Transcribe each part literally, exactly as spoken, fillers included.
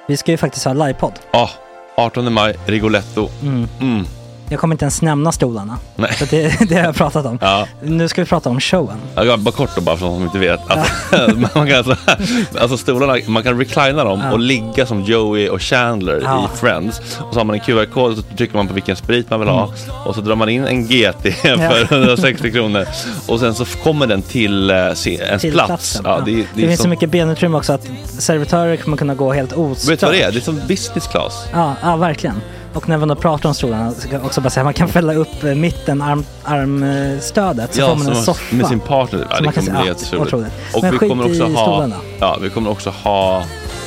Vi ska ju faktiskt ha livepodd. Ja, oh, artonde maj, Rigoletto. Mm. Mm. Jag kommer inte ens nämna stolarna. Nej. För det, det har jag pratat om. Ja. Nu ska vi prata om showen. Ja, bara kort då, bara för de som inte vet. Alltså, ja. man kan alltså, alltså stolarna, man kan reclina dem ja. och ligga som Joey och Chandler ja. i Friends. Och så har man en Q R-kod och så trycker man på vilken sprit man vill ha. Mm. Och så drar man in en G T för hundrasextio kronor. Och sen så kommer den till uh, se, ens till plats. Ja, ja. det, det, det det finns som... så mycket benutrymme också att servitörer kommer kunna gå helt ostört. Vet du vad det är? Det är som business class. Ja, ja verkligen. Och när man då pratar om stolarna så kan jag också bara säga att man kan fälla upp mitten arm, armstödet så ja, får man en soffa. Med sin partner. Ja, det kommer bli helt otroligt. Och men vi kommer också ha stolarna. Ja, vi kommer också ha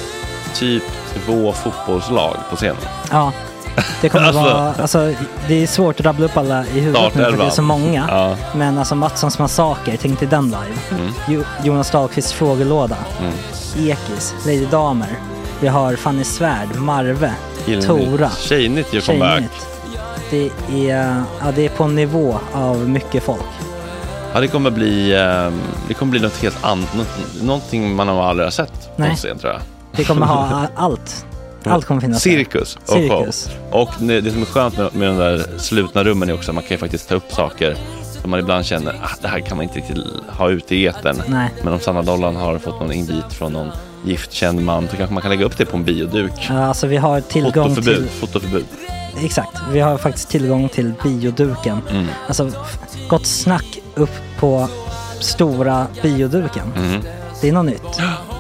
typ två fotbollslag på scenen. Ja. Det kommer alltså, vara alltså det är svårt att rabbla upp alla i huvudet nu för det är så många. Ja. Men alltså Mattssons massaker, tänk till den live. Mm. Jo, Jonas Dahlqvists frågelåda. Mm. Ekis, Lady Damer. Vi har Fanny Svärd, Marve, Gillnytt. Tora. Tjejnytt gör comeback. Det är, ja, det är på en nivå av mycket folk. Ja, det kommer bli det kommer bli något helt annat, något, någonting man har aldrig har sett på scen, tror jag. Det kommer ha allt. Allt kommer finnas. Cirkus och Cirkus. show. Och det som är skönt med, med de där slutna rummen är också att man kan ju faktiskt ta upp saker som man ibland känner att det här kan man inte riktigt ha ute i etern. Nej. Men om Sanna Dollan har fått någon invit från någon giftkänd man så kanske man kan lägga upp det på en bioduk. Ja, alltså vi har tillgång fotoförbud, till... Fotoförbud. Exakt, vi har faktiskt tillgång till bioduken. Mm. Alltså, gott snack upp på stora bioduken. Mm. Det är något nytt.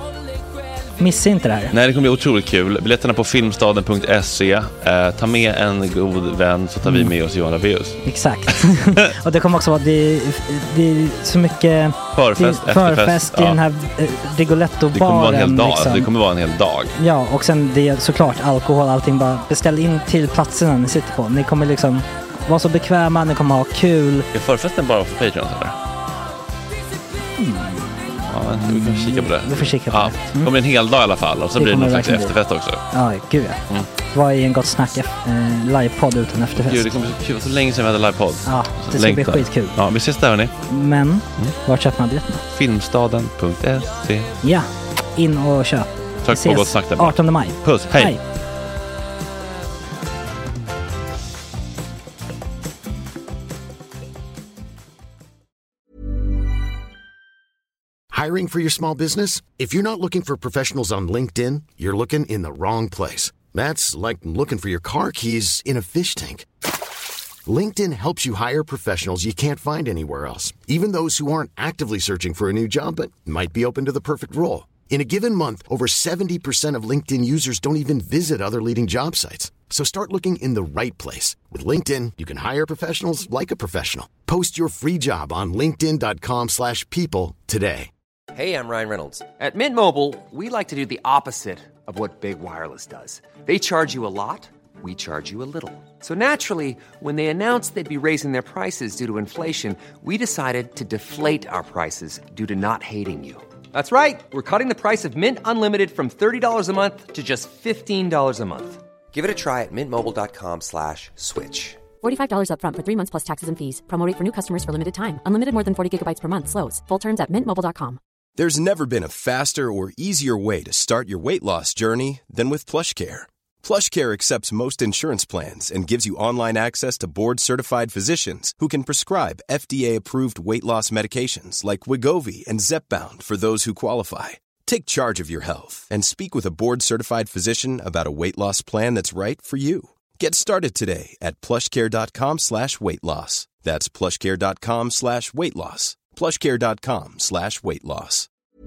Missa inte det här. Nej, det kommer bli otroligt kul. Biljetterna på filmstaden punkt se. Eh, ta med en god vän så tar mm. vi med oss Johan Rabaeus. Exakt. Och det kommer också vara det, det är så mycket förfest, det, förfest i ja. den här eh, Rigoletto-baren. Det kommer vara en hel dag. Liksom. Det kommer vara en hel dag. Ja, och sen det är såklart alkohol, allting. Bara beställ in till platserna ni sitter på. Ni kommer liksom vara så bekväma, ni kommer ha kul. Är förfesten bara för Patreon eller? Mm. Ja, vi kan kika på det. Vi får kika på ja, det. Mm. Det kommer en hel dag i alla fall. Och så det blir det någon slags efterfest också. Ja, gud ja. Mm. Vad är en gott snack eh, livepodd utan efterfest? Gud, det kommer så kul. Så länge sedan vi hade livepodd. Ja, det ska bli skitkul. Ja, vi ses där hörni. Men, mm. var köper man biljetterna? filmstaden punkt se. Ja, in och köp. Tack på gott snack där. artonde maj. Puss, hej. hej. Hiring for your small business? If you're not looking for professionals on LinkedIn, you're looking in the wrong place. That's like looking for your car keys in a fish tank. LinkedIn helps you hire professionals you can't find anywhere else, even those who aren't actively searching for a new job but might be open to the perfect role. In a given month, over seventy percent of LinkedIn users don't even visit other leading job sites. So start looking in the right place. With LinkedIn, you can hire professionals like a professional. Post your free job on linkedin dot com slash people today. Hey, I'm Ryan Reynolds. At Mint Mobile, we like to do the opposite of what Big Wireless does. They charge you a lot, we charge you a little. So naturally, when they announced they'd be raising their prices due to inflation, we decided to deflate our prices due to not hating you. That's right. We're cutting the price of Mint Unlimited from thirty dollars a month to just fifteen dollars a month. Give it a try at mintmobile.com slash switch. forty-five dollars up front for three months plus taxes and fees. Promo rate for new customers for limited time. Unlimited more than forty gigabytes per month. Slows full terms at mint mobile dot com. There's never been a faster or easier way to start your weight loss journey than with PlushCare. PlushCare accepts most insurance plans and gives you online access to board-certified physicians who can prescribe F D A-approved weight loss medications like Wegovy and Zepbound for those who qualify. Take charge of your health and speak with a board-certified physician about a weight loss plan that's right for you. Get started today at plushcare.com slash weight loss. That's plushcare.com slash weight loss. plushcare.com slash weight loss.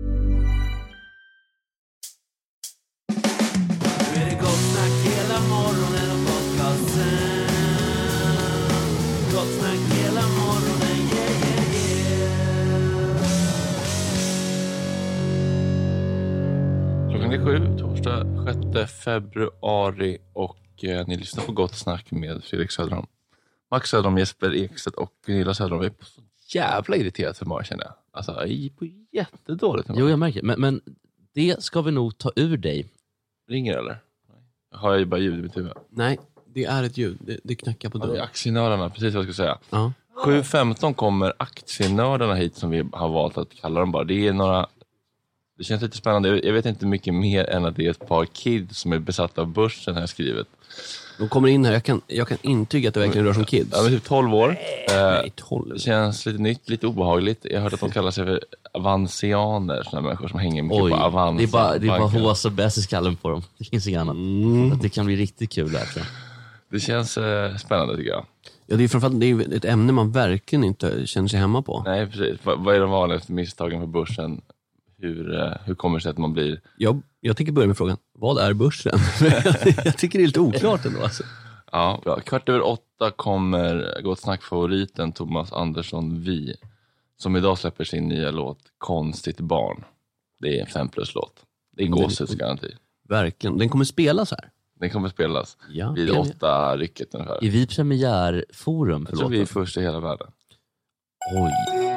Klockan är sju, torsdag sjätte februari och eh, ni lyssnar på Gott Snack med Fredrik Söderholm. Max Söderholm, Jesper Ekstedt och Gunilla Söderholm är på så jävla irriterat humör, känner jag. Alltså, jag är på jättedåligt humör. Jo, jag märker. Men, men det ska vi nog ta ur dig. Ringer eller? Har jag ju bara ljud i mitt huvud? Nej, det är ett ljud. Det, det knackar på dörren. Ja, det är aktienördarna, precis vad jag skulle säga. Ja. sju femton kommer aktienördarna hit som vi har valt att kalla dem bara. Det är några Det känns lite spännande. Jag vet inte mycket mer än att det är ett par kids som är besatta av börsen här skrivet. De kommer in här, jag kan, jag kan intyga att det verkligen rör som kids. Ja, men typ tolv år. Nej, tolv. Det känns lite nytt, lite obehagligt. Jag har hört att de kallar sig för avansianer, sådana människor som hänger mycket Oj, på Avanza. det är bara, det är bara H S och B S i skallen på dem. Det finns inget annat. Mm. Det kan bli riktigt kul där, tror jag. Det känns eh, spännande tycker jag. Ja, det är framförallt det är ett ämne man verkligen inte känner sig hemma på. Nej, precis. V- vad är de vanligaste misstagen för börsen? Hur, eh, hur kommer det sig att man blir... Jag, jag tänker börja med frågan, vad är börsen? Jag tycker det är lite oklart ändå. Alltså. Ja, ja, kvart över åtta kommer Gott Snack-favoriten Thomas Andersson Vi, som idag släpper sin nya låt Konstigt barn. Det är en fem plus-låt. Det är gåshudsgaranti. Verkligen. Den kommer spelas här. Den kommer spelas ja, vid åtta rycket ungefär. Är vi premiärforum för Jag tror vi är först i hela världen. Oj.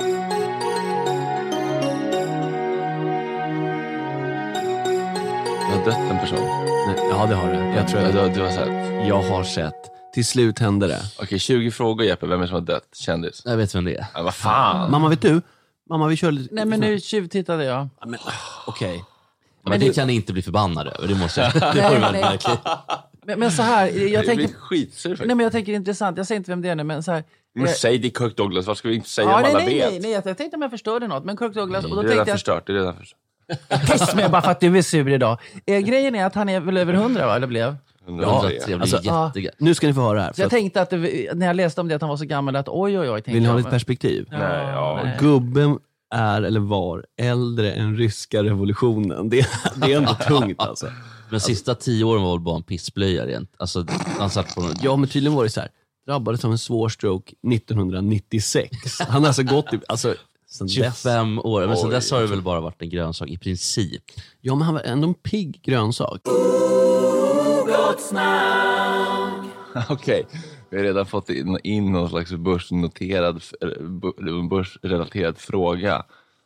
Det har dött en person. Nej, ja, det har det. Jag tror ja, att du, har, du har sett. Jag har sett. Till slut hände det. Okej, tjugo frågor Jeppe. Vem är som har dött? Kändis. Jag vet vem det är. Ja, vad fan. Mamma, vet du? Mamma, vi kör lite... Nej, men nu tjuvtittade jag. Ja, men, okej. Okay. Men, men det det kan ni inte bli förbannade över. Det måste jag. Det nej, nej. verkligen. Men, men så här, jag det tänker... skitsur faktiskt. Nej, men jag tänker intressant. Jag säger inte vem det är nu, men så här... Men eh, säg det Kirk Douglas. Vad ska vi inte säga ja, om nej, alla nej, vet? nej, nej, jag tänkte om jag förstörde något. Men Kirk Douglas... Och då det är redan tänkte jag... förstört. Det är redan förstört. Tyst med bara för att du är sur idag. Eh, grejen är att han är väl över hundra, va? Eller blev? Ja, alltså, ja, nu ska ni få höra här. Så jag tänkte att det, när jag läste om det att han var så gammal att oj oj oj. Vill ni ha lite perspektiv? Nej, ja. Nej. Gubben är eller var äldre än ryska revolutionen. Det, det är ändå tungt alltså. Men sista tio åren var väl bara en pissblöja rent. Alltså, han satt på något. Ja, men tydligen var det så här. Drabbades av en svår stroke nittonhundranittiosex. Han har alltså gått i, alltså, tjugofem år. Men sen dess har det väl bara varit en grönsak i princip. Ja, men han var ändå en pigg grönsak. Okej, okay. Vi har redan fått in, in någon slags börsnoterad, börsrelaterad fråga.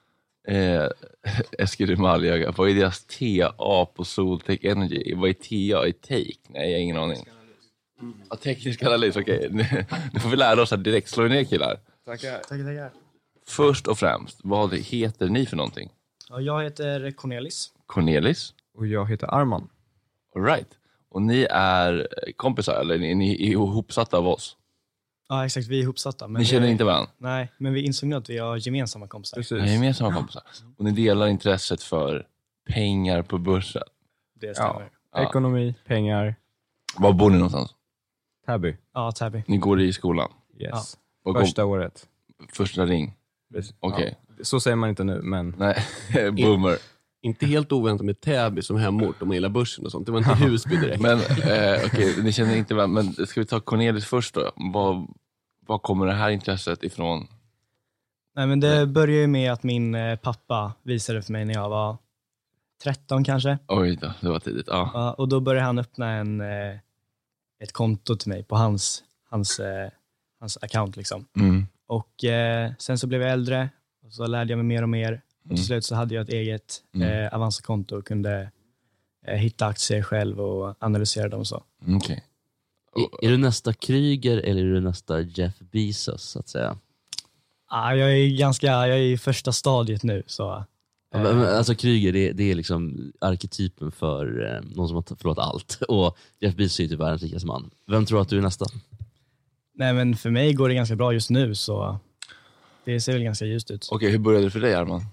Eh, Eskil Maljaga, vad är deras T A på Soltech Energy? Vad är T A i Take? Nej, jag har ingen aning. Ja, teknisk analys, okej. Okay. Nu, nu får vi lära oss att direkt slå ner killar. Tackar. Tackar, tackar. Först och främst, vad heter ni för någonting? Ja, jag heter Cornelis. Cornelis? Och jag heter Arman. All right. Och ni är kompisar, eller ni, ni är ihopsatta av oss? Ja, exakt. Vi är ihopsatta. Men ni känner vi, inte varandra? Nej, men vi insåg nu att vi har gemensamma kompisar. Precis. Ja, gemensamma kompisar. Och ni delar intresset för pengar på börsen? Det stämmer. Ja. Ekonomi, pengar. Var bor ni någonstans? Täby. Ja, Täby. Ni går i skolan? Yes. Ja. Första går... året. Första ring? Okej. Okay. Ja. Så säger man inte nu, men... Nej, boomer. Inte helt oväntat med Täby som hemort om man gillar börsen och sånt. Det var inte Husby direkt. Men eh, okej, okay, ni känner inte vem. Men ska vi ta Cornelis först då? Vad, vad kommer det här intresset ifrån? Nej, men det började ju med att min eh, pappa visade för mig när jag var tretton kanske. Oj då, det var tidigt. Ja. Ja, och då började han öppna en, eh, ett konto till mig på hans, hans, eh, hans account liksom. Mm. Och eh, sen så blev jag äldre och så lärde jag mig mer och mer. Och till slut så hade jag ett eget mm. eh, Avanza-konto och kunde eh, hitta aktier själv och analysera dem och så. Okay. Är, är du nästa Kryger eller är du nästa Jeff Bezos så att säga? Ah, jag är ganska, jag är i första stadiet nu. Så, eh. ja, men, alltså Kryger, det, det är liksom arketypen för eh, någon som har förlåt allt. Och Jeff Bezos är typ världens rikaste man. Vem tror att du är nästa? Nej, men för mig går det ganska bra just nu så det ser väl ganska ljust ut. Okej, okay, hur började det för dig Arman?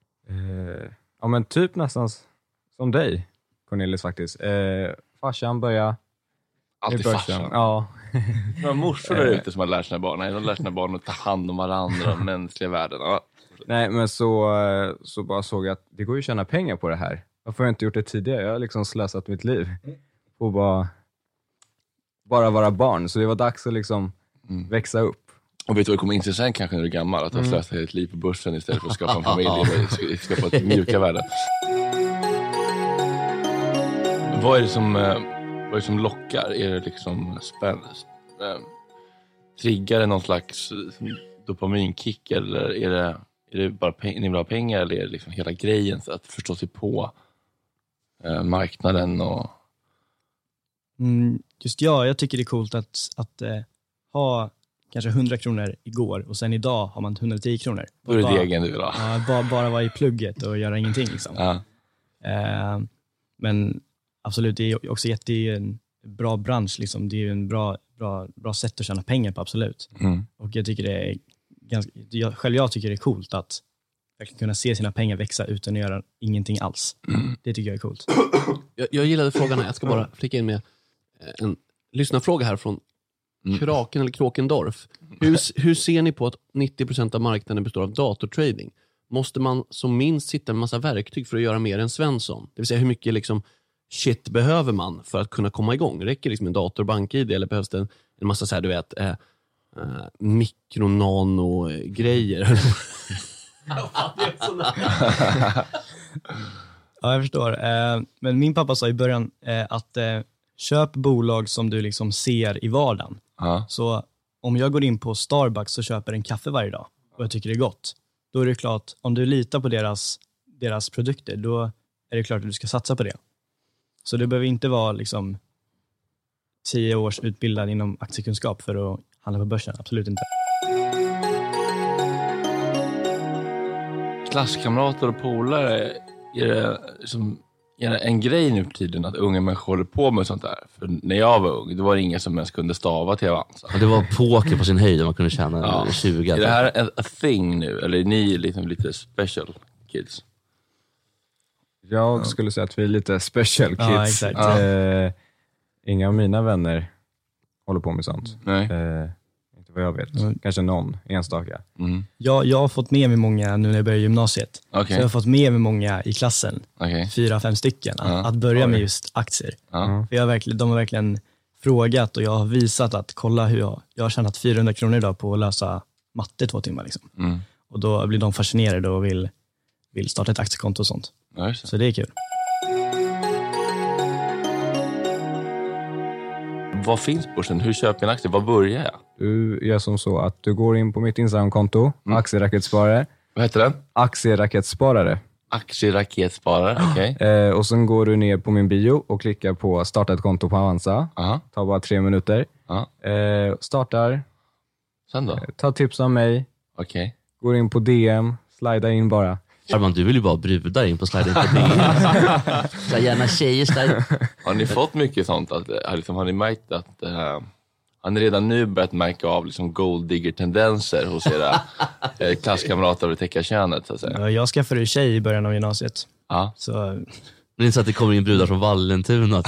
Uh, ja men typ nästan som dig Cornelis faktiskt. Uh, farsan började alltid farsan? Ja. Några morsor där ute som har lärt sina barn. Nej, de har lärt sina barn att ta hand om varandra och mänskliga världen. Ja. Nej, men så, så bara såg jag att det går ju att tjäna pengar på det här. Varför har jag inte gjort det tidigare? Jag har liksom slösat mitt liv på bara, bara vara barn. Så det var dags att liksom mm. växa upp. Och vet du vad du kommer inse sen kanske när du är gammal? Att du har mm. slösat ett liv på börsen istället för att skapa en familj och skapa ett mjuka värde. Vad är det som, vad är det som lockar? Är det liksom spännande? Triggar det någon slags dopaminkick? Eller är det, är det bara peng- ni vill ha pengar? Eller är det liksom hela grejen så att förstå sig på eh, marknaden? Och... Mm, just ja, jag tycker det är coolt att, att eh, ha kanske hundra kronor igår och sen idag har man hundratio kronor. Då är det bara, degen du vill ha. Ja, bara, bara vara i plugget och göra ingenting. Liksom. Ja. Eh, men absolut, det är också jätte, det är en bra bransch. Liksom. Det är ju en bra, bra, bra sätt att tjäna pengar på, absolut. Mm. Och jag tycker det är ganska, jag, själv jag tycker det är coolt att verkligen kunna se sina pengar växa utan att göra ingenting alls. Mm. Det tycker jag är coolt. Jag, jag gillade frågan här. Jag ska bara flika in med en lyssnarfråga här från mm. Kraken eller Kråkendorf. Hur, hur ser ni på att nittio procent av marknaden består av datortrading? Måste man som minst sitta med massa verktyg för att göra mer än Svensson? Det vill säga hur mycket liksom shit behöver man för att kunna komma igång? Räcker liksom en dator, bank-id eller behövs det en, en massa så här, du vet, eh, eh, mikro-nano-grejer? Ja, jag förstår. Eh, men min pappa sa i början eh, att eh, köp bolag som du liksom ser i vardagen. Ja. Så om jag går in på Starbucks och köper en kaffe varje dag och jag tycker det är gott, då är det klart, om du litar på deras, deras produkter, då är det klart att du ska satsa på det. Så det behöver inte vara liksom tio års utbildad inom aktiekunskap för att handla på börsen. Absolut inte. Klasskamrater och polare, är det som är det en grej nu på tiden att unga människor håller på med sånt där? För när jag var ung, det var det ingen som ens kunde stava till Avanza. Det var poker på sin höjd, man kunde tjäna ja. tjugo. Är det här en a thing nu? Eller är ni liksom lite special kids? Jag skulle säga att vi är lite special kids. Ja, exakt. Ja. Eh, inga av mina vänner håller på med sånt. Nej. Eh, inte vad jag vet. Mm. Kanske någon enstaka. Mm. Jag, jag har fått med mig många nu när jag började gymnasiet. Okay. Så jag har fått med mig många i klassen. Okay. Fyra, fem stycken. Att, Ja. att börja Oj. med just aktier. Ja. För jag har verkligen, de har verkligen frågat och jag har visat att kolla hur jag, jag har tjänat fyrahundra kronor idag på att lösa matte två timmar. Liksom. Mm. Och då blir de fascinerade och vill, vill starta ett aktiekonto och sånt. Ja, så det är kul. Vad finns börsen? Hur köper jag en aktie? Vad börjar jag? Du gör som så att du går in på mitt Instagram-konto, mm. Aktieraketsparare. Vad heter den? Aktieraketsparare. Aktieraketsparare, okej. Okay. Eh, och sen går du ner på min bio och klickar på starta ett konto på Avanza. Uh-huh. Tar bara tre minuter. Uh-huh. Eh, startar. Sen då? Eh, ta tips av mig. Okej. Okay. Går in på D M, slida in bara. Arman, du vill ju bara brudar in på sliden på D M. Så gärna tjejer slide. Har ni fått mycket sånt? Att, liksom, har ni märkt att uh, har ni redan nu börjat märka av liksom, gold digger-tendenser hos era eh, klasskamrater och täckarkönet? Så att säga? Ja, jag skaffade ju tjej i början av gymnasiet. Ja. Så... Det är inte så att det kommer in brudar från Vallentuna.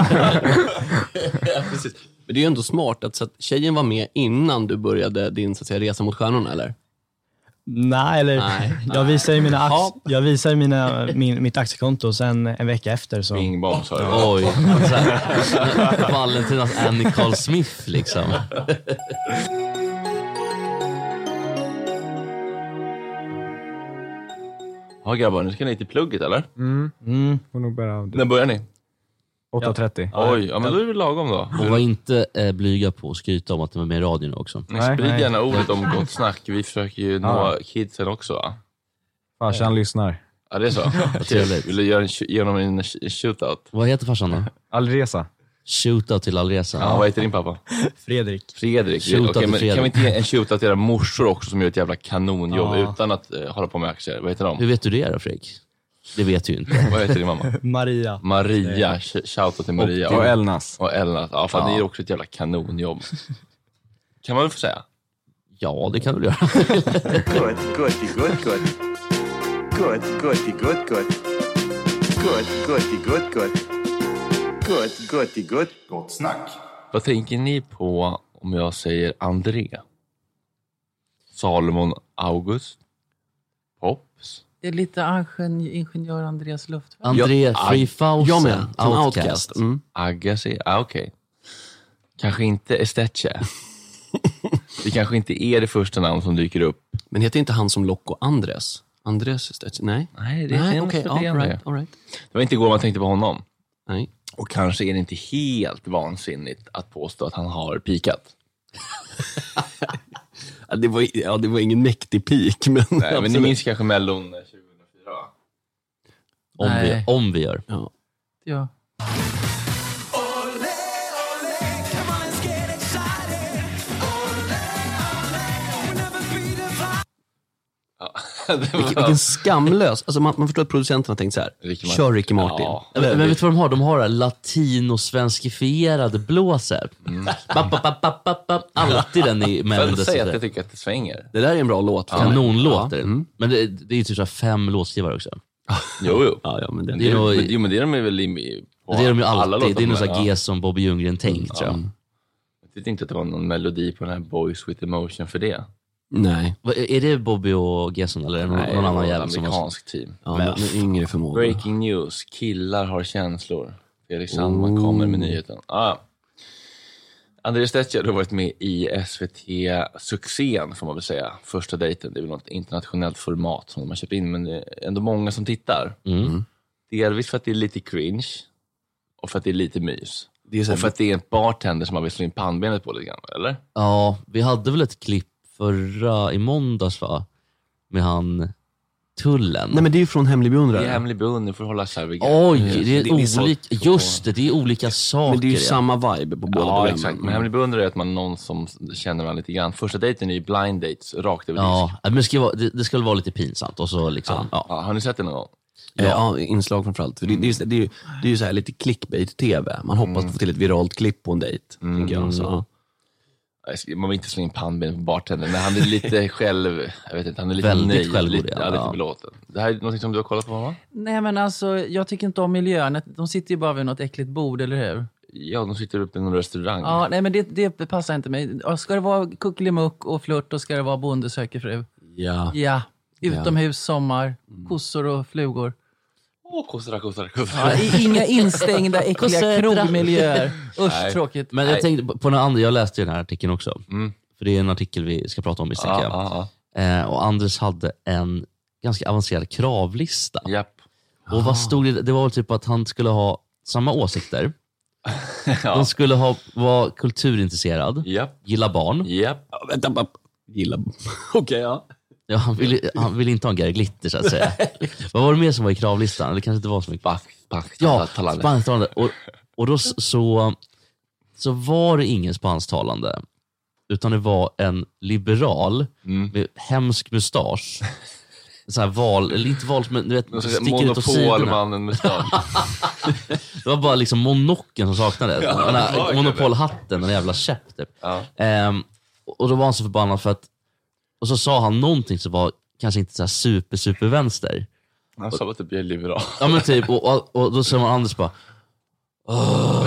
Ja, precis. Men det är ju ändå smart att, så att tjejen var med innan du började din så att säga, resa mot stjärnorna, eller? Nej, eller Nej. jag visar ju mina ax- jag visar ju mina min, mitt aktiekonto sen en vecka efter så. Bing bong, sa du. Oj. Valentinas Annie Carl Smith liksom. Ja grabbar, nu ska ni till plugget eller? Mm. Mm. Får nog börja av det. När börjar ni? åtta trettio. Ja. Oj, ja men då är det väl då. Och var inte eh, blyga på att skryta om att de är med i radion också. Nej, sprid gärna ordet om Gott Snack. Vi försöker ju nå ja. kidsen också va? Farsan ja. lyssnar. Ja det är så. Vill du göra en, ge honom en shootout? Vad heter farsan då? Alresa. Shootout till Alresa. Ja, vad heter din pappa? Fredrik. Fredrik. Shootout okay, till men Fredrik. kan vi inte ge en shootout till era morsor också som gör ett jävla kanonjobb ja. utan att uh, hålla på med aktier? Vad heter de? Hur vet du det då, Fredrik? Det vet du ju inte. Vad heter din mamma? Maria. Maria. Shoutout till Maria. Och, och Elnas. Och Elnas. Ja, för ja. Ni är också ett jävla kanonjobb. Kan man väl få säga? Ja, det kan du göra. Good, good, good, good. Good, good, good, good. Good, good, good, good. Good, good, good. Gott snack. Vad tänker ni på om jag säger André? Salomon August? Pops? Det är lite ingen- ingenjör Andreas Luftfärd. André Ja, three thousand. jag med. Från Outcast. Outcast. Mm. Agassi? Ah, okej. Okay. Kanske inte Estetche. Det kanske inte är det första namn som dyker upp. Men heter inte han som Loco Andres? Andres Estetche? Nej. Nej, det är Nej, en okej. okay, All right, all right. Det var inte igår man tänkte på honom. Nej. Och kanske är det inte helt vansinnigt att påstå att han har pikat. Ja, det, var, ja, det var ingen mäktig peak. Men, Nej, men ni minns kanske Mellon tjugohundrafyra va? Om vi, Nej. om vi gör. Ja. Ja. vilken, vilken skamlös. Alltså man, man förstår att producenterna har tänkt så här. Ricky kör Ricky Martin. Ja. Men, men vet du vad de har? De har latino-svenskifierade blåser. Mm. Alltid den i Mendes. Jag säger att jag tycker att det svänger. Det där är en bra låt. Ja. Kanonlåt. Ja. Mm. Men det, det är ju typ så fem låtskrivare också. Jo, jo. Ja, ja, men det, det är nog, men, jo, men det är de väl i, på det är de ju alltid. Alla det är nog så ja. G som Bobby Ljunggren tänkt, tror jag. Jag tyckte inte att det var någon melodi på den här Boys with Emotion för det. Nej. Är det Bobby och Gesson eller någon, Nej, någon annan jävel som amerikansk team? Ja, men, men yngre förmåga. Breaking news. Killar har känslor. Felix Sandman oh. kommer med nyheten. Ah. Andreas Stetcher har varit med i S V T-succén, får man väl säga. Första dejten. Det är väl något internationellt format som de har köpt in, men det är ändå många som tittar. Mm. Delvis för att det är lite cringe och för att det är lite mys. Det är så och för att det är en bartender som man vill slå in pannbenet på lite grann, eller? Ja, vi hade väl ett klipp förra i måndags, va? Med han Tullen. Nej, men det är ju från Hemlig beundrare. Det är Hemlig beundrare för att hålla sig vid. Oj, det är, det är olika. Just det, det är olika saker. Men det är ju ja. samma vibe på båda ja, programmen. Exakt. Men Hemlig beundrare är att man någon som känner varandra lite grann. Första dejten är ju blind dates, rakt över ja, disk. Men det ska, vara, det, det ska vara lite pinsamt. Och så liksom, ja. Ja. Ja, har ni sett det någon gång? Ja, ja, inslag framförallt. För det, det, är, det, är, det är ju så här lite clickbait-tv. Man hoppas mm. få till ett viralt klipp på en dejt, mm. tänker jag. Så, ja. Man vill inte slå in pannben på bartender, men han är lite själv, jag vet inte, han är lite väldigt nöjd, självgod, lite, ja, lite belåten. Det här är något som du har kollat på, va? Nej, men alltså, jag tycker inte om miljön. De sitter ju bara vid något äckligt bord, eller hur? Ja, de sitter uppe i någon restaurang. Ja, nej, men det, det passar inte mig. Ska det vara kuckelimuck och flört, och ska det vara bonde söker fru? Ja. Ja, utomhus, sommar, kossor och flugor. Åh, kossor, kossor, kossor. Ja, inga instängda, äckliga krogmiljöer. Usch, nej. Tråkigt. Men jag nej. tänkte på någon annan, jag läste ju den här artikeln också. Mm. För det är en artikel vi ska prata om i ja, ja, ja. eh, Och Anders hade en ganska avancerad kravlista. Japp. Och vad stod det? Det var typ att han skulle ha samma åsikter. Ja. De skulle ha, vara kulturintresserad. Japp. Gilla barn. Japp. Ja, vänta, bara. Gilla barn. Okej, okay, ja. Ja, han ville han vill inte ha en Gary Glitter, så att säga. Vad var det mer som var i kravlistan? Eller kanske inte var så mycket. Spansk, ja, spansktalande. Och, och då så, så var det ingen spansktalande. Utan det var en liberal mm. med hemsk mustasch. Så här val, eller inte val, men du vet, sticker ut åt sidorna. Det var bara liksom monocken som saknades. Ja, den här monopolhatten, den jävla käpp typ. Ja. Ehm, och då var han så förbannad för att, och så sa han någonting som var kanske inte så här super super vänster. Han sa att det blir liberal. Ja, men typ, och, och, och då sa man Anders bara oh.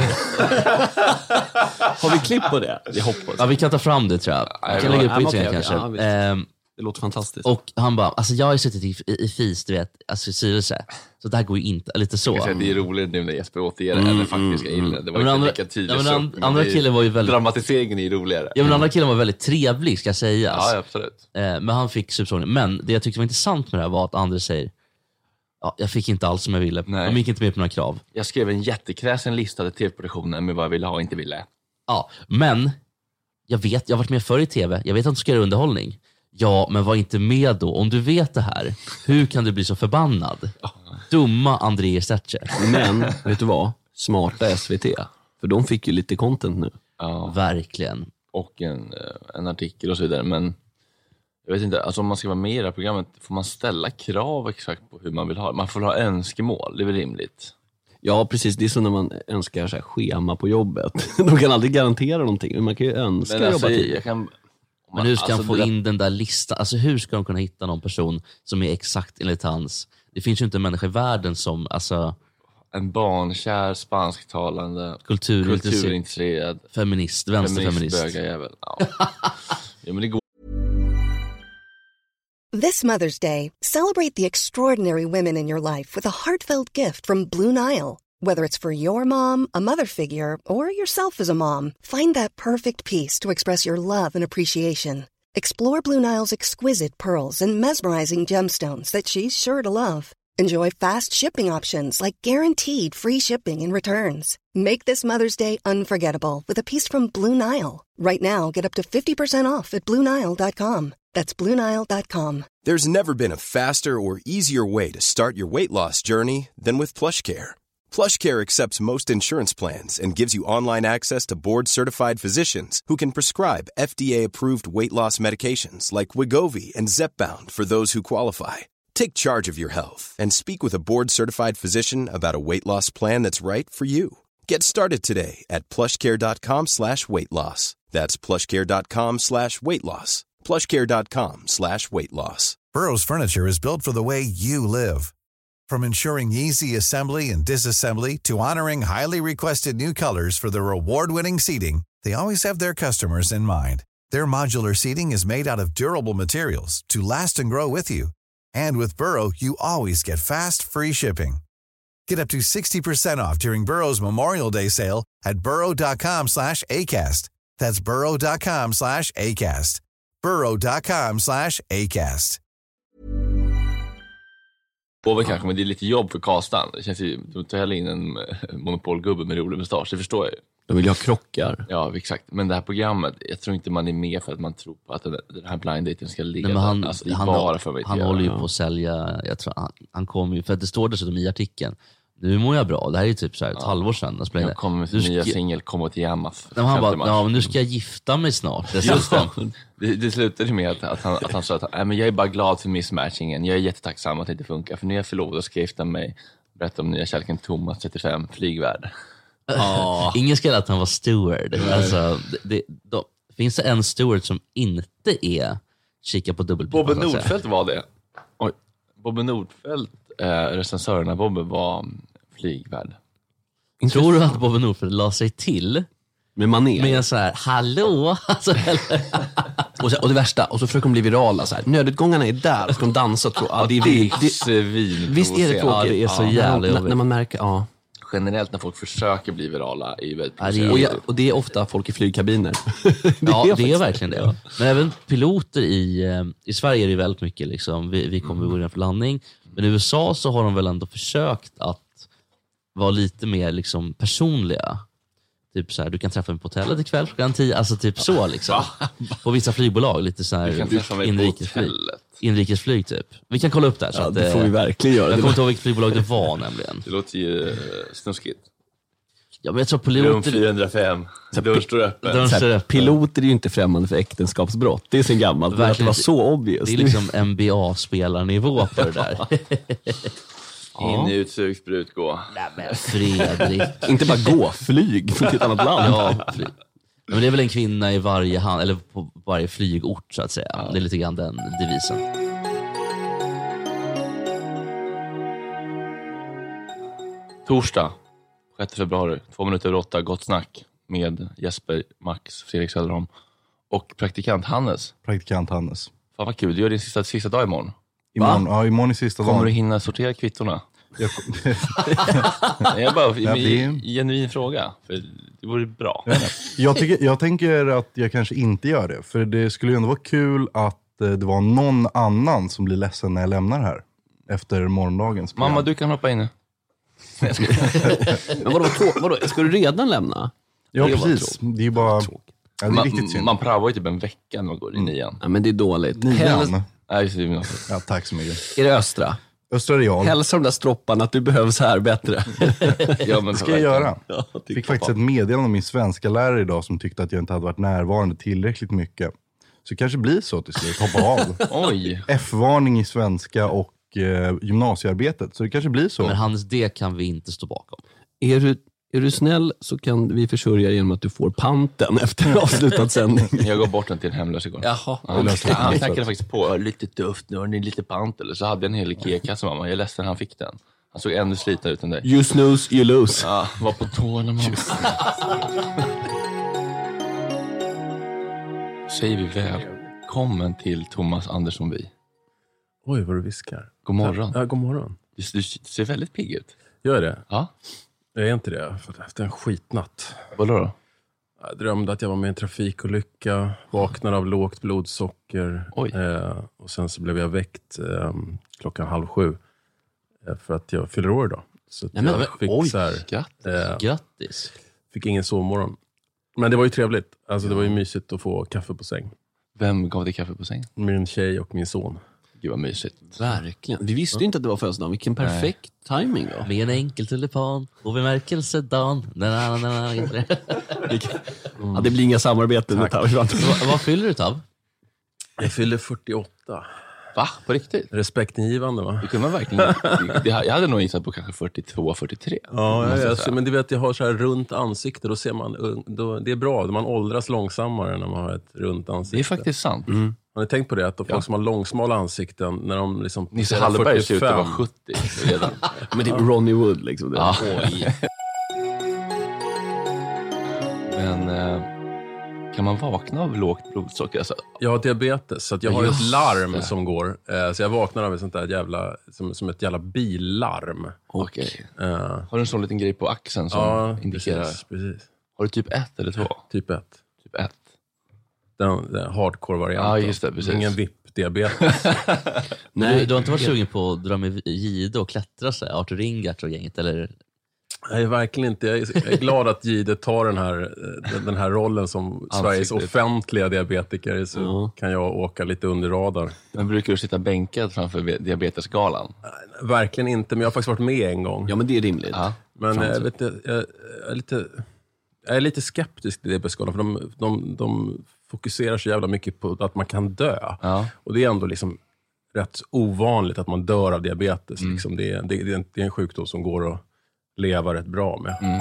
Har vi klipp på det? Jag hoppas. Ja, vi kan ta fram det, tror jag. Vi kan lägga upp på Instagram kanske. Ja, ehm, det låter fantastiskt. Och han bara, alltså jag har ju suttit i, i, i F I S, du vet, alltså i styrelse. Så det här går ju inte, lite så. Jag säga, det är roligt nu när Jesper återger det, mm, eller faktiskt mm, det var inte andra, lika tydligt. Ja, men and, andra killen var ju väldigt... Dramatiseringen är ju roligare. Ja, men andra killen var väldigt trevlig, ska sägas. Ja, absolut. Eh, men han fick subsågning. Men det jag tyckte var intressant med det här var att Anders säger, ja, jag fick inte alls som jag ville. Nej. De gick inte med på några krav. Jag skrev en jättekräsen lista till tv-produktionen med vad jag ville ha och inte ville. Ja, men jag vet, jag har varit med förr i tv. Jag vet att du ska göra underhållning. Ja, men var inte med då. Om du vet det här, hur kan du bli så förbannad? Dumma Andreas Stetcher. Men, vet du vad? Smarta S V T. För de fick ju lite content nu. Ja, verkligen. Och en, en artikel och så vidare. Men jag vet inte, alltså om man ska vara med i det här programmet, får man ställa krav exakt på hur man vill ha. Man får ha önskemål, det är väl rimligt. Ja, precis. Det är så när man önskar så här, schema på jobbet. De kan aldrig garantera någonting, men man kan ju önska men alltså, jobba tid. Jag kan... Men hur ska alltså, han få där... in den där listan? Alltså hur ska de kunna hitta någon person som är exakt enligt hans? Det finns ju inte en människa i världen som, alltså... En barnkär, spansktalande, kulturintresserad, kulturintresserad feminist, vänsterfeminist. Feminist, bögarjävel. Ja. Ja, men det går. This Mother's Day, celebrate the extraordinary women in your life with a heartfelt gift from Blue Nile. Whether it's for your mom, a mother figure, or yourself as a mom, find that perfect piece to express your love and appreciation. Explore Blue Nile's exquisite pearls and mesmerizing gemstones that she's sure to love. Enjoy fast shipping options like guaranteed free shipping and returns. Make this Mother's Day unforgettable with a piece from Blue Nile. Right now, get up to fifty percent off at Blue Nile dot com. That's Blue Nile dot com. There's never been a faster or easier way to start your weight loss journey than with PlushCare. PlushCare accepts most insurance plans and gives you online access to board-certified physicians who can prescribe F D A-approved weight loss medications like Wegovy and Zepbound for those who qualify. Take charge of your health and speak with a board-certified physician about a weight loss plan that's right for you. Get started today at plushcare.com slash weight loss. That's plushcare.com slash weight loss. plushcare.com slash weight loss. Burrow's furniture is built for the way you live. From ensuring easy assembly and disassembly to honoring highly requested new colors for their award-winning seating, they always have their customers in mind. Their modular seating is made out of durable materials to last and grow with you. And with Burrow, you always get fast, free shipping. Get up to sixty percent off during Burrow's Memorial Day sale at burrow.com slash ACAST. That's burrow.com slash ACAST. burrow.com slash ACAST. Påver kanske, men det är lite jobb för castan. Det känns ju, de tar heller in en monopolgubbe med rolig mustasch, det förstår jag ju. De vill ju ha krockar. Ja, exakt. Men det här programmet, jag tror inte man är med för att man tror på att den här blind daten ska leda. Nej, men han, alltså, det är han, bara för att han göra. håller ju på att sälja, jag tror han, han kommer ju, för att det står dessutom i artikeln, nu mår jag bra, det här är ju typ så här ett ja. halvår sedan. Jag, jag kommer med sin nya singel, Kom till Jammas. Han bara, ja men nu ska jag gifta mig snart. Det, Just det. det, det slutade med att, att, han, att han sa att äh, men jag är bara glad för mismatchingen, jag är jättetacksam att det inte funkar, för nu är jag förlovad och ska gifta mig. Berätta om nya kärleken Thomas, trettiofem, flygvärd. Oh. Ingen ska att han var steward. Alltså, det, det, då, finns det en steward som inte är kika på dubbelpipa? Bobbe Nordfeldt var det. Oj. Bobbe Nordfeldt, eh, recensörerna Bobbe var flygvärd. Tror du att Bobbe Nordfeldt la sig till med manér? Med så här, hallå? Alltså, och, så, och det värsta, och så försöker de bli virala så här. Nödutgångarna är där, och ska de dansa och tro, ja, det är, det, det, visst är det tråkigt? Ja, det är så jävla ja, när, när man märker, ja. Generellt när folk försöker bli virala är ju väldigt ja, det är, och, ja, och det är ofta folk i flygkabiner. det ja, är det är verkligen det. Ja. Men även piloter i, i Sverige är det väldigt mycket liksom, vi, vi kommer gå in för landning. Men i U S A så har de väl ändå försökt att vara lite mer liksom personliga. Typ så här, du kan träffa mig på hotellet ikväll klockan tio, alltså typ så liksom. På vissa flygbolag lite så här inrikesflyg. Inrikesflyg typ. Vi kan kolla upp där så ja, att det får vi verkligen göra. Jag kommer inte ihåg vilket flygbolag det var nämligen. Det låter ju uh, snuskigt. Ja, men jag tror piloter... Rum fyrahundrafem. Dörr står öppen. Här, piloter är ju inte främmande för äktenskapsbrott. Det är så gammalt. Det var så obvious. Det är liksom N B A-spelarnivå på det där. In, ut, sug, sprut, gå. Nej, men Fredrik. Inte bara gå, flyg till ett annat land. Ja, flyg. Men det är väl en kvinna i varje hand, eller på varje flygort så att säga. Ja. Det är lite grann den devisen. Torsdag, sjätte februari, två minuter över åtta, Gott snack med Jesper, Max, Fredrik Söderholm och praktikant Hannes. Praktikant Hannes. Fan vad kul, du gör din sista, sista dag imorgon. Imorgon, ja, imorgon är sista dagen. Kommer du hinna sortera kvittorna? Jag, jag bara, ja, det... genuin fråga, för det vore bra. jag, tycker, jag tänker att jag kanske inte gör det, för det skulle ju ändå vara kul att det var någon annan som blir ledsen när jag lämnar här efter morgondagens program. Mamma, du kan hoppa in nu. Men vadå, vadå, ska du redan lämna? Ja, det precis. Det är ju bara... Ja, det är man, riktigt synd. Man praovar ju typ en vecka när man går in i nian. Ja, men det är dåligt. Nian? Nej, ja, tack så mycket. Är det Östra? Östra Real. Hälsa de där stropparna att du behövs här bättre. Ja, men ska jag göra? Ja, jag fick faktiskt ett meddelande av min svenska lärare idag som tyckte att jag inte hade varit närvarande tillräckligt mycket. Så det kanske blir så till slut, hoppa av. Oj. F-varning i svenska och eh, gymnasiearbetet. Så det kanske blir så. Men Hans, det kan vi inte stå bakom. Är du, är du snäll så kan vi försörja genom att du får panten efter avslutad sändning. Jag går bort den till en hemlös igår. Jaha. Han, han tackade faktiskt på, lite tufft nu, har ni lite pant eller? Så hade jag en hel Ikea-kassa, mamma. Jag är ledsen han fick den. Han såg ännu sliten ut än dig. You snooze, you lose. Ja, var på tårna, mamma. Säger vi välkommen till Thomas Andersson Vi. Oj, vad du viskar. God morgon. Ja, god morgon. Du, du ser väldigt pigg ut. Gör det? Ja. Jag är inte det, för efter en skitnatt. Vadå då? Jag drömde att jag var med i en trafikolycka, vaknade av lågt blodsocker. Oj. Eh, och sen så blev jag väckt eh, klockan halv sju. Eh, för att jag fyller år då. Så Nej, men, jag fick oj, så här, grattis. Eh, grattis. Fick ingen sovmorgon. Men det var ju trevligt. Alltså det var ju mysigt att få kaffe på säng. Vem gav dig kaffe på säng? Min tjej och min son. Gud vad mysigt. Verkligen. Vi visste ju inte att det var födelsedag. Vilken perfekt Nej. timing då. Med en enkel tulipan och bemärkelsedan. Mm. Ja, det blir inga samarbeten med Tav. vad, vad fyller du, Tav? Jag fyller fyrtioåtta. Va? På riktigt? Respektingivande, va? Det kunde man verkligen. Jag hade nog gissat på kanske fyrtiotvå fyrtiotre. Ja, ja, ja, men du vet, jag har så här runt ansikte. Då ser man, då, det är bra. Man åldras långsammare när man har ett runt ansikte. Det är faktiskt sant. Mm. Har ni tänkt på det? Att de folk ja. som har långsmala ansikten, när de liksom... Nisse Hallberg ser ut att vara sjuttio redan. Men det är Ronnie Wood liksom. Ja. Men eh, kan man vakna av lågt blodsocker? Alltså, jag har diabetes, så att jag har ett larm det. som går. Eh, så jag vaknar av ett sånt där jävla, som, som ett jävla billarm. Okej. Okay. Uh, har du en sån liten grej på axeln som ja, indikerar? Precis, precis. Har du typ ett eller två? Typ ett. Typ ett. Den, den hardcore-varianten. Ja, just det, precis. Ingen V I P-diabetes. Nej, du, du har inte varit sugen på att dra med Gide och klättra så här, Arthur Ringart och gänget, eller? Nej, verkligen inte. Jag är, jag är glad att Gide tar den här, den här rollen som Ansiktet. Sveriges offentliga diabetiker, så mm. kan jag åka lite under radar. Men brukar du sitta bänkad framför diabetesgalan? Nej, verkligen inte, men jag har faktiskt varit med en gång. Ja, men det är rimligt. Ja. Men jag, vet, jag, jag, är lite, jag är lite skeptisk till diabetesgalan, för de, de, de fokuserar så jävla mycket på att man kan dö. Ja. Och det är ändå liksom rätt ovanligt att man dör av diabetes. Mm. Liksom det, det, det, är en, det är en sjukdom som går att leva rätt bra med. Mm.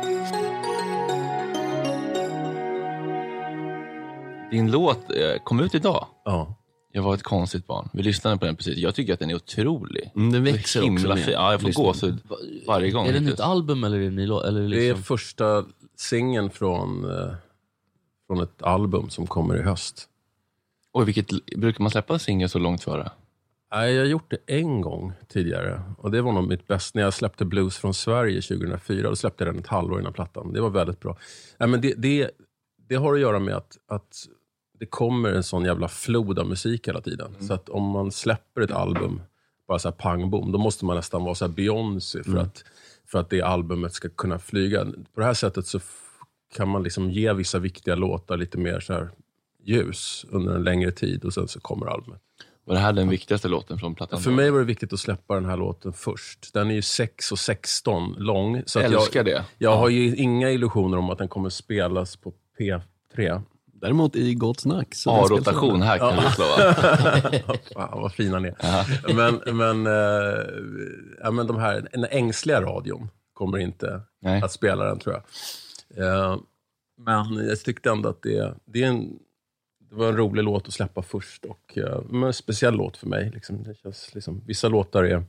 Din låt kom ut idag. Ja. Jag var ett konstigt barn. Vi lyssnade på den precis. Jag tycker att den är otrolig. Mm, den växer himla också. Ja, jag får gå så varje gång. Är det ett album eller är det en ny låt? Eller liksom... Det är första singeln från, eh, från ett album som kommer i höst. Oj, vilket, brukar man släppa singel så långt före? Nej, jag har gjort det en gång tidigare. Och det var nog mitt bästa. När jag släppte Blues från Sverige tjugohundrafyra, då släppte jag den ett halvår innan plattan. Det var väldigt bra. Nej, men det, det, det har att göra med att, att det kommer en sån jävla flod av musik hela tiden. Mm. Så att om man släpper ett album, bara så här pang bom, då måste man nästan vara så här Beyoncé för, mm. att, för att det albumet ska kunna flyga. På det här sättet så f- kan man liksom ge vissa viktiga låtar lite mer så här ljus under en längre tid, och sen så kommer albumet. Var det här den viktigaste låten från plattan? För mig var det viktigt att släppa den här låten först. Den är ju sex och sexton lång. Så jag att älskar jag, det. Jag ja. har ju inga illusioner om att den kommer spelas på P tre. Däremot i Gott Snack. A-rotation här kan jag slå. Ja, vad fina ni är. Men, men, äh, ja, men de här, den ängsliga radion kommer inte Nej. att spela den, tror jag. Uh, men jag tyckte ändå att det, det är en... Det var en rolig låt att släppa först, och uh, en speciell låt för mig. Liksom, det känns, liksom, vissa låtar är,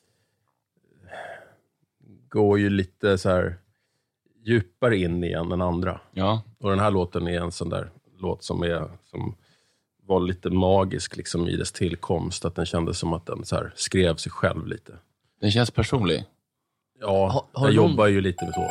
går ju lite så här djupare in i en än andra. Ja. Och den här låten är en sån där låt som, är, som var lite magisk liksom, i dess tillkomst. Att den kändes som att den så här skrev sig själv lite. Den känns personlig. Ja, ha, har jag någon... jobbar ju lite med så.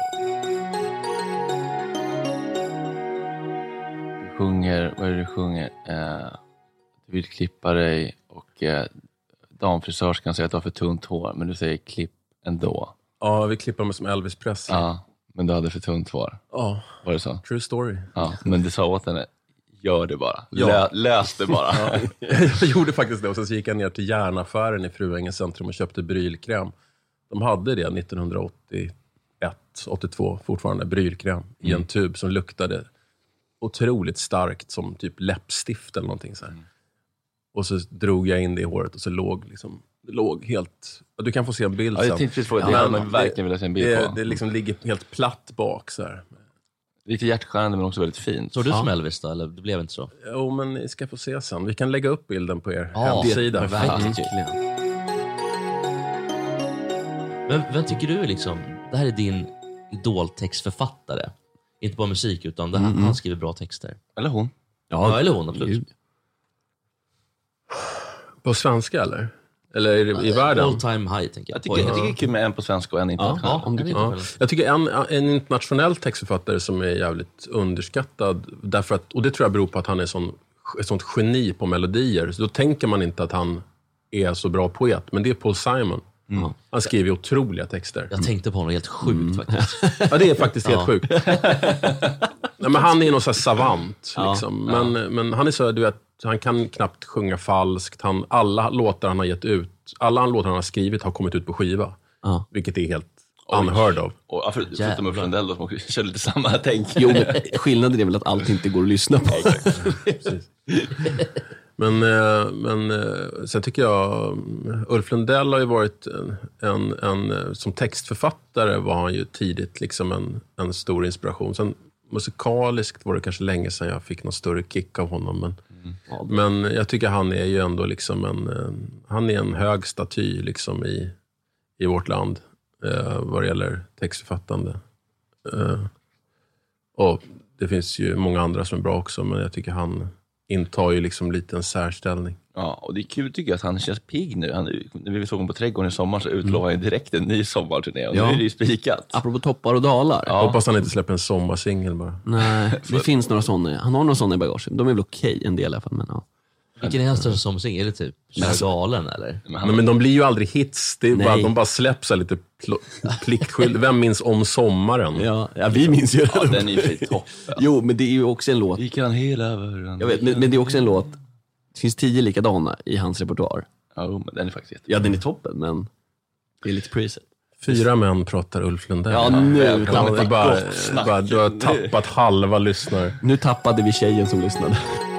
Sjunger, vad är det du sjunger? Eh, du vill klippa dig, och eh, damfrisörskan säger att du har för tunt hår, men du säger klipp ändå. Ja, vi klippar mig som Elvis Presley. Ja, men du hade för tunt hår. Ja, var det så? True story. Ja, men du sa åt henne, gör det bara. Ja. Lö, lös det bara. Ja, jag gjorde faktiskt det, och sen så gick jag ner till järnaffären i Fruängens centrum och köpte brylkräm. De hade det nittonhundraåttioett åttiotvå fortfarande, brylkräm mm. i en tub som luktade otroligt starkt som typ läppstift eller någonting så här. Mm. Och så drog jag in det i håret och så låg liksom, det låg helt, du kan få se en bild ja, sen. Jag tänkte få det, ja, man verkligen vill se en bild det, på. Det liksom ligger helt platt bak så här. Lite hjärtskärande men också väldigt fint. Så du ja. som Elvis då, eller det blev inte så? Jo, men ni ska få se sen. Vi kan lägga upp bilden på er ja, hemsida. Verkligen. Men vem tycker du är liksom, det här är din idoltextförfattare? Inte bara musik, utan det här, mm. han skriver bra texter. Eller hon. Ja, ja eller hon, absolut. På svenska, eller? Eller i, i världen? All time high, tänker jag. Jag tycker, jag tycker det är kul med en på svenska och en internationell. Ja, om du ja. Jag tycker en, en internationell textförfattare som är jävligt underskattad, därför att, och det tror jag beror på att han är sån, ett sånt geni på melodier. Så då tänker man inte att han är så bra poet, men det är Paul Simon. Mm. Han skriver otroliga texter. Jag tänkte på honom helt sjukt mm. faktiskt. Ja, det är faktiskt helt ja. sjukt. Nej, men han är någon sån här savant. Ja, Liksom. ja. Men, men han är så, du vet, han kan knappt sjunga falskt. Han, alla låtar han har gett ut, alla låtar han har skrivit har kommit ut på skiva. Ja. Vilket är helt unheard of. Och för, förutom Ulf Lundell då, som kör lite samma tänk. Jo, men skillnaden är väl att allt inte går att lyssna på. Men, men sen tycker jag Ulf Lundell har ju varit en, en, en som textförfattare var han ju tidigt liksom en, en stor inspiration. Sen musikaliskt var det kanske länge sedan jag fick någon större kick av honom. Men, mm. ja, men jag tycker han är ju ändå liksom en, en han är en hög staty liksom i, i vårt land eh, vad det gäller textförfattande. Eh, och det finns ju många andra som är bra också, men jag tycker han intar ju liksom lite en särställning. Ja, och det är kul tycker jag att han känns pigg nu. Han, när vi såg honom på Trädgården i sommar så utlovade han direkt en ny sommarturné. Och ja. Nu är det ju spikat. Apropå toppar och dalar. Ja. Hoppas han inte släpper en sommarsingel bara. Nej, det finns några sådana. Han har några sådana i bagaget. De är väl okej, okay, en del i alla fall. Men, ja. Vilken är hans största sommarsingel? Är det typ Galen eller? Men, men de blir ju aldrig hits. Det är bara, de bara släpps så lite pl- pliktskyldigt. Vem minns om sommaren? Ja, ja vi minns ju. Ja, den är ju topp. Jo, men det är ju också en låt. Vi kan hela världen. Jag vet, men, men det är också en låt. Det finns tio likadana i hans repertoar. Ja, men den är faktiskt jättebra. Ja, den är toppen, men det är lite preset. Fyra män pratar Ulf Lundell. Ja, nu ja, bara, bara, bara, du har tappat halva lyssnare. Nu tappade vi tjejen som lyssnade.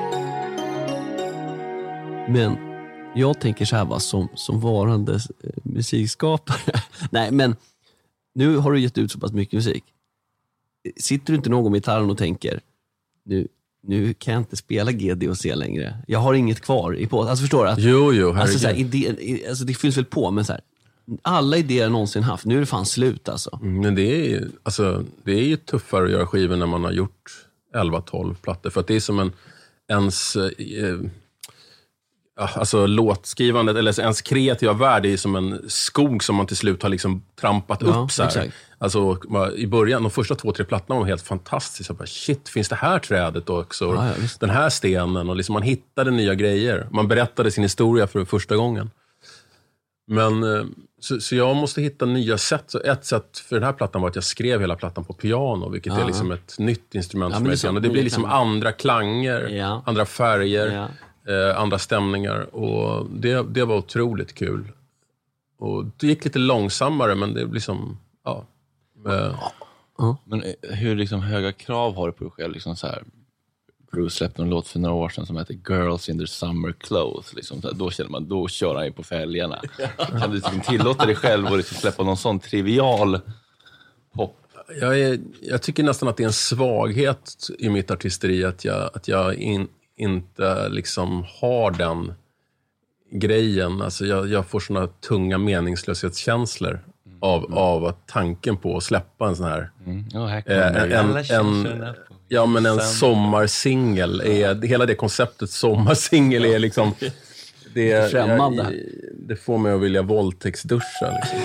Men jag tänker så här, va, som, som varande eh, musikskapare. Nej, men nu har du gett ut så pass mycket musik. Sitter du inte någon med gitarren och tänker nu, nu kan jag inte spela G D och C längre. Jag har inget kvar i på. Alltså förstår du? Att, jo, jo, alltså, så här, idé, alltså det fylls väl på, men så här, alla idéer jag någonsin haft, nu är det fan slut alltså. Mm, men det är ju alltså, det är ju tuffare att göra skivor när man har gjort elva tolv plattor. För att det är som en ens... Eh, alltså låtskrivandet eller ens kreativa värld är som en skog som man till slut har liksom trampat ja, upp så här. Alltså i början, de första två, tre plattorna var helt fantastiska. Bara, shit, finns det här trädet också? Ja, ja, den här stenen och liksom man hittade nya grejer. Man berättade sin historia för första gången. Men så, så jag måste hitta nya sätt. Så ett sätt för den här plattan var att jag skrev hela plattan på piano, vilket ja, är liksom ett nytt instrument. Ja, för mig. Det, och det blir liksom andra klanger, ja. andra färger. Ja. Eh, andra stämningar och det, det var otroligt kul och det gick lite långsammare men det blir som ja. Eh. Mm. Men hur liksom höga krav har du på dig själv liksom så här, Bruce släppte en låt för några år sedan som heter Girls in their summer clothes liksom, så här, då känner man, då kör han ju på fälgarna. Kan du liksom tillåta dig själv och liksom släppa någon sån trivial pop? Jag, är, jag tycker nästan att det är en svaghet i mitt artisteri att jag, att jag in, inte liksom har den grejen. Alltså jag, jag får såna tunga meningslöshetskänslor mm. av, mm. av att tanken på att släppa en sån här mm. oh, här eh, en, en, en, ja, men en sommarsingel är, hela det konceptet sommarsingel är liksom det, är, främmande. Jag, det får mig att vilja våldtäktsduscha liksom.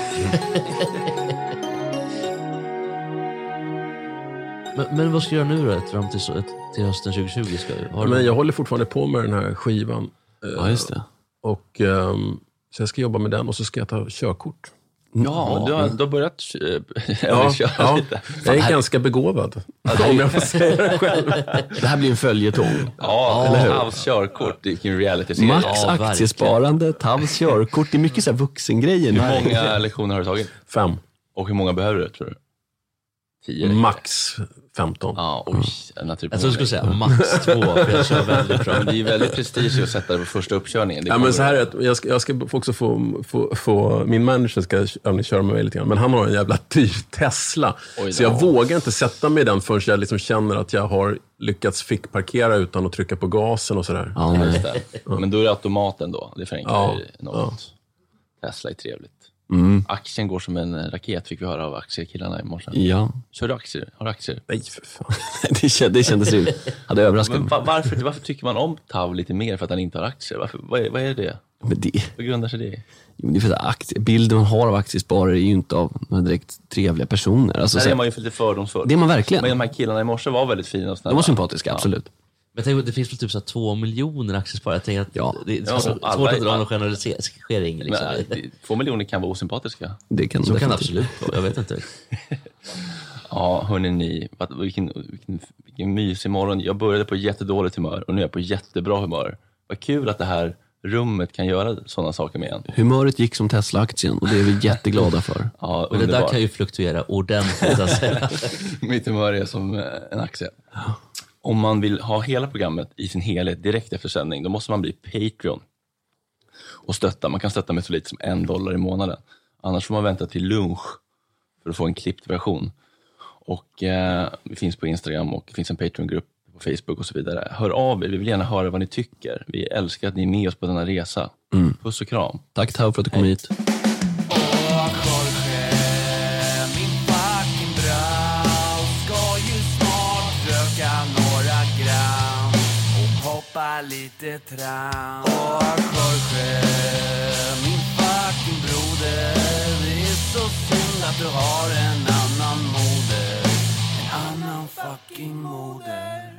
Men, men vad ska jag göra nu då? Fram till, till hösten tjugo tjugo? Ska jag, men jag håller fortfarande på med den här skivan. Ja, just det. Och um, så jag ska jobba med den och så ska jag ta körkort. Ja, du har, du har börjat äh, ja, köra ja. lite. Jag är här... ganska begåvad. Om jag får säga det själv. Det här blir en följetong. Ja, eller hur? Tavs körkort i en reality-serie. Max ja, aktiesparande, Tavs körkort. Det är mycket så här vuxengrejer. Hur många lektioner har du tagit? Fem. Och hur många behöver du, tror du? tio? Max femton. Ja, oj. Jag tror du skulle säga max två, för jag kör väldigt bra. Men det är väldigt prestige att sätta det på första uppkörningen. Det ja, men så här är att jag ska, jag ska också få, få, få min manager ska övning köra med mig lite grann. Men han har en jävla dyr Tesla. Så jag vågar inte sätta mig i den förrän jag liksom känner att jag har lyckats fickparkera utan att trycka på gasen och sådär. Ja, just det. Ja. Men då är det automaten då. Det förenklar ja, något. Ja. Tesla är trevligt. Mm. Aktien går som en raket, fick vi höra av aktiekillarna i morse. Ja. Kör du aktier? Har du aktier? Nej, för fan. det, känd, det kändes ju. Hade överraskat mig. Va- varför, varför tycker man om Tav lite mer för att han inte har aktier? Varför, vad, är, vad är det? Men det? Vad grundar sig det? Jo, det är för att aktie, bilden man har av aktiesparare är ju inte av några direkt trevliga personer. Alltså, Nej, så, det är man ju för lite fördomsfull. Det är man verkligen. Men de här killarna i morse var väldigt fina och snälla. De var sympatiska, absolut. Ja. Men tänk, det finns väl typ så två miljoner aktiesparare. Jag tänker att ja. det är ja, svårt, alla, svårt att dra någon generalisering. Liksom. Men, två miljoner kan vara osympatiska. Det kan så kan det absolut vara, jag vet inte. Ja, hörni ni, vilken, vilken, vilken mysig morgon. Jag började på jättedåligt humör och nu är jag på jättebra humör. Vad kul att det här rummet kan göra sådana saker med en. Humöret gick som Tesla-aktien och det är vi jätteglada för. Ja, och det där kan ju fluktuera ordentligt. Att säga. Mitt humör är som en aktie. Om man vill ha hela programmet i sin helhet direkt efter sändning, då måste man bli Patreon och stötta. Man kan stötta med så lite som en dollar i månaden. Annars får man vänta till lunch för att få en klippt version. Och eh, vi finns på Instagram och det finns en Patreon-grupp på Facebook och så vidare. Hör av er, vi vill gärna höra vad ni tycker. Vi älskar att ni är med oss på denna resa. Mm. Puss och kram. Tack Tau för att du kom hit. Lite tram. Åh, Jorge, min fucking broder. Det är så synd att du har en annan moder. En annan fucking moder.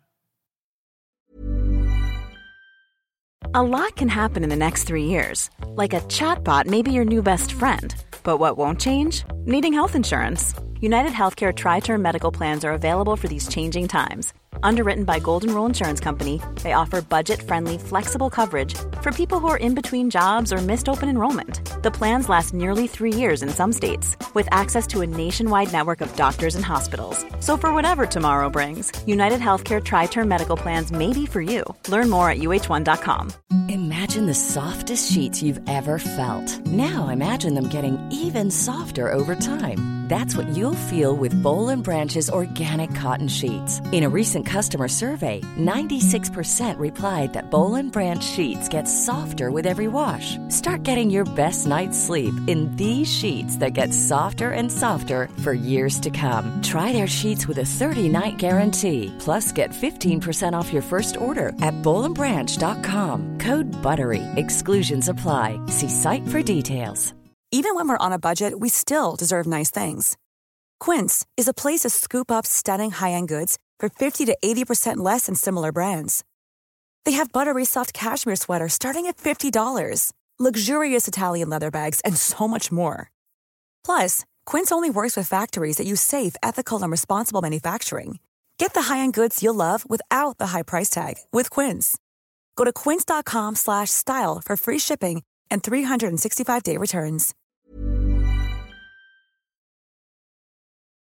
A lot can happen in the next three years. Like a chatbot may be your new best friend. But what won't change? Needing health insurance. United Healthcare Tri-Term Medical Plans are available for these changing times. Underwritten by Golden Rule Insurance Company, they offer budget-friendly, flexible coverage for people who are in between jobs or missed open enrollment. The plans last nearly three years in some states, with access to a nationwide network of doctors and hospitals. So for whatever tomorrow brings, United Healthcare Tri-Term Medical Plans may be for you. Learn more at U H one dot com. Imagine the softest sheets you've ever felt. Now imagine them getting even softer over time. That's what you'll feel with Boll and Branch's organic cotton sheets. In a recent customer survey, ninety-six percent replied that Boll and Branch sheets get softer with every wash. Start getting your best night's sleep in these sheets that get softer and softer for years to come. Try their sheets with a thirty-night guarantee. Plus, get fifteen percent off your first order at boll and branch dot com. Code BUTTERY. Exclusions apply. See site for details. Even when we're on a budget, we still deserve nice things. Quince is a place to scoop up stunning high-end goods for fifty to eighty percent less than similar brands. They have buttery soft cashmere sweaters starting at fifty dollars, luxurious Italian leather bags, and so much more. Plus, Quince only works with factories that use safe, ethical, and responsible manufacturing. Get the high-end goods you'll love without the high price tag with Quince. Go to quince dot com slash style for free shipping and three sixty-five day returns.